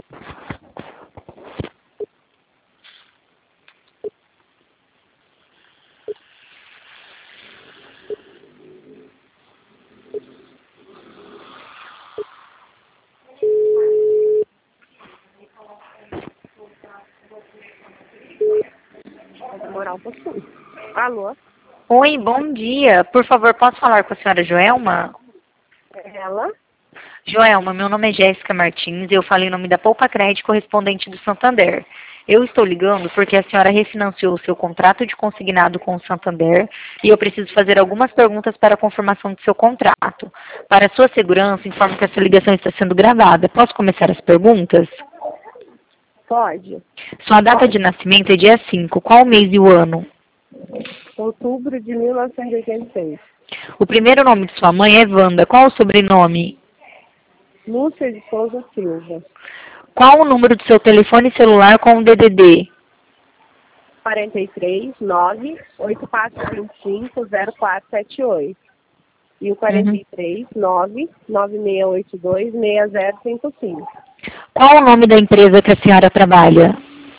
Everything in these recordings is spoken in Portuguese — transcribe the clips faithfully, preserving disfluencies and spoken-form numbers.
Demorar um pouquinho. Alô? Oi, bom dia. Por favor, posso falar com a senhora Joelma? Ela? Joelma, meu nome é Jéssica Martins e eu falo em nome da Poupa Crédito correspondente do Santander. Eu estou ligando porque a senhora refinanciou o seu contrato de consignado com o Santander e eu preciso fazer algumas perguntas para a confirmação do seu contrato. Para sua segurança, informo que essa ligação está sendo gravada. Posso começar as perguntas? Pode. Sua data de nascimento é dia cinco. Qual o mês e o ano? Outubro de mil novecentos e oitenta e seis. O primeiro nome de sua mãe é Wanda. Qual o sobrenome? Lúcia de Souza Silva. Qual o número do seu telefone celular com o D D D? quarenta e três, nove, oito quatro dois cinco, zero quatro sete oito. E o quarenta e três, nove, nove seis oito dois, seis zero cinco cinco. Qual o nome da empresa que a senhora trabalha?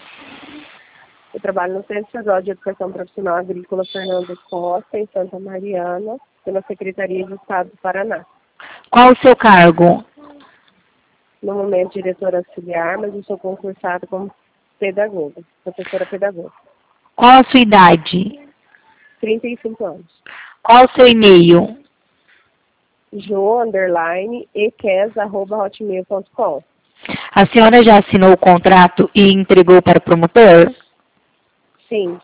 Eu trabalho no Centro Estadual de Educação Profissional Agrícola Fernando Costa, em Santa Mariana, pela Secretaria de Estado do Paraná. Qual o seu cargo? No momento, diretora auxiliar, mas eu sou concursada como pedagoga, professora pedagoga. Qual a sua idade? trinta e cinco anos. Qual o seu e-mail? jo, underline, eques, arroba, hotmail ponto com. A senhora já assinou o contrato e entregou para o promotor? Sim,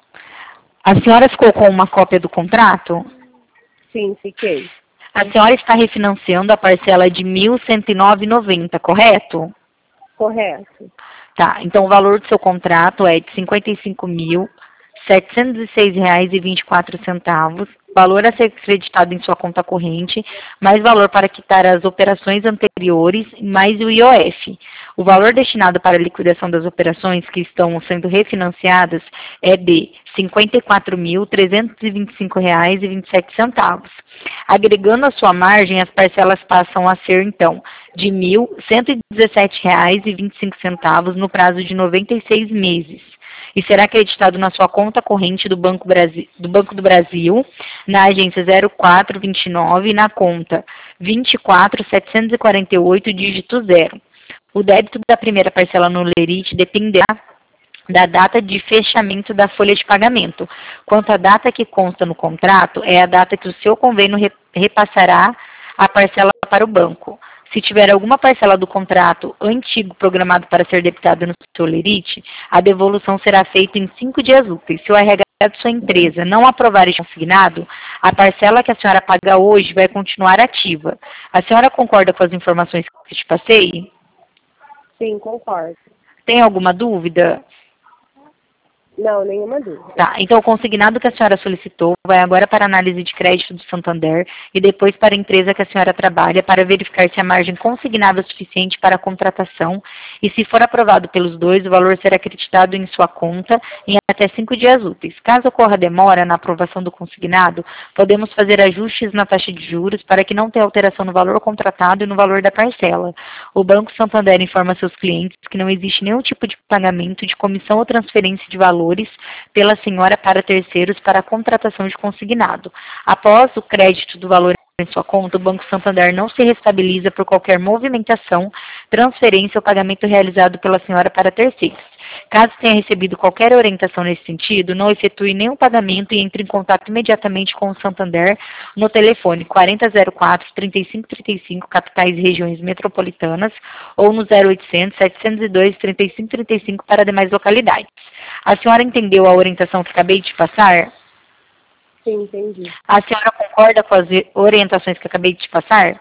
A senhora ficou com uma cópia do contrato? sim, fiquei. A senhora está refinanciando a parcela de mil cento e nove reais e noventa centavos, correto? Correto. Tá, então o valor do seu contrato é de cinquenta e cinco mil, setecentos e seis reais e vinte e quatro centavos, valor a ser creditado em sua conta corrente, mais valor para quitar as operações anteriores, mais o I O F. O valor destinado para a liquidação das operações que estão sendo refinanciadas é de cinquenta e quatro mil, trezentos e vinte e cinco reais e vinte e sete centavos. Agregando a sua margem, as parcelas passam a ser, então, de mil cento e dezessete reais e vinte e cinco centavos no prazo de noventa e seis meses. E será acreditado na sua conta corrente do Banco, Brasil, do Banco do Brasil, na agência zero quatro vinte e nove, na conta vinte e quatro, setecentos e quarenta e oito, dígito zero. O débito da primeira parcela no Lerite dependerá da data de fechamento da folha de pagamento. Quanto à data que consta no contrato, é a data que o seu convênio repassará a parcela para o banco. Se tiver alguma parcela do contrato antigo programado para ser debitado no seu Lerite, a devolução será feita em cinco dias úteis. Se o R H de sua empresa não aprovar este consignado, a parcela que a senhora paga hoje vai continuar ativa. A senhora concorda com as informações que te passei? Sim, concordo. Tem alguma dúvida? Não, nenhuma dúvida. Tá, então o consignado que a senhora solicitou vai agora para a análise de crédito do Santander e depois para a empresa que a senhora trabalha para verificar se a margem consignada é suficiente para a contratação e se for aprovado pelos dois, o valor será acreditado em sua conta em até cinco dias úteis. Caso ocorra demora na aprovação do consignado, podemos fazer ajustes na taxa de juros para que não tenha alteração no valor contratado e no valor da parcela. O Banco Santander informa seus clientes que não existe nenhum tipo de pagamento de comissão ou transferência de valor pela senhora para terceiros para a contratação de consignado. Após o crédito do valor em sua conta, o Banco Santander não se restabiliza por qualquer movimentação, transferência ou pagamento realizado pela senhora para terceiros. Caso tenha recebido qualquer orientação nesse sentido, não efetue nenhum pagamento e entre em contato imediatamente com o Santander no telefone quarenta zero quatro, trinta e cinco trinta e cinco, capitais e regiões metropolitanas, ou no zero oitocentos, setecentos e dois, trinta e cinco trinta e cinco para demais localidades. A senhora entendeu a orientação que acabei de passar? Sim, entendi. A senhora concorda com as orientações que acabei de te passar?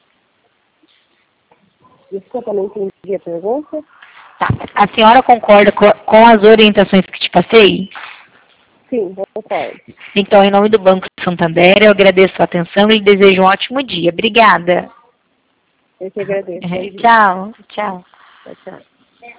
Desculpa, não entendi a pergunta. Tá. A senhora concorda co com as orientações que te passei? Sim, concordo. Então, em nome do Banco Santander, eu agradeço a atenção e desejo um ótimo dia. Obrigada. Eu que agradeço. Tchau, tchau. Tchau, tchau.